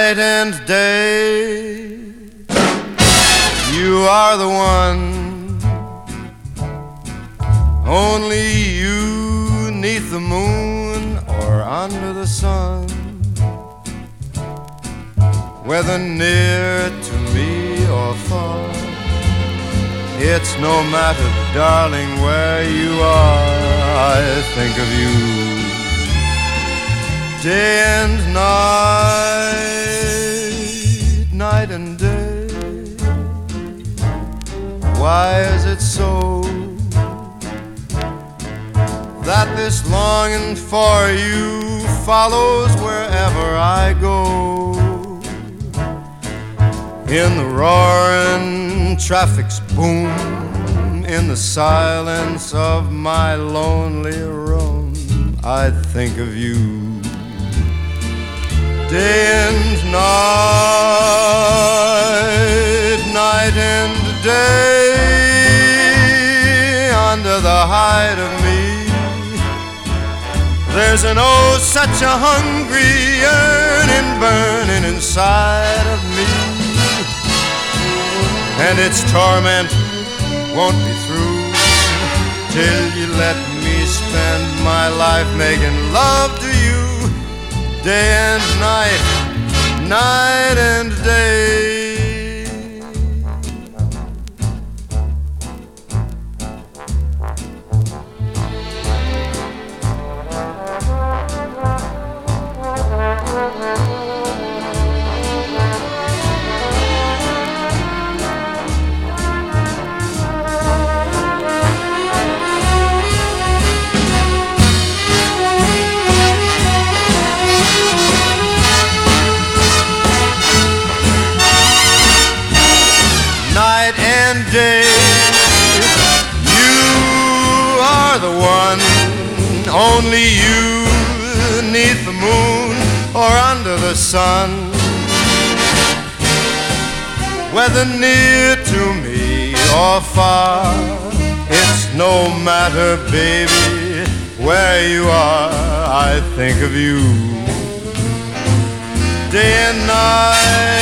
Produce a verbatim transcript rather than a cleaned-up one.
night and day. You are the one, only you, 'neath the moon or under the sun, whether near to me or far. It's no matter, darling, where you are, I think of you day and night, night and day. Why is it so that this longing for you follows wherever I go? In the roaring traffic's boom, in the silence of my lonely room, I think of you day and night, night and day. Under the hide of me, there's an oh such a hungry yearning burning inside of me, and its torment won't be through till you let me spend my life making love to you day and night, night and day. Day. You are the one, only you, 'neath the moon or under the sun, whether near to me or far. It's no matter, baby, where you are, I think of you day and night.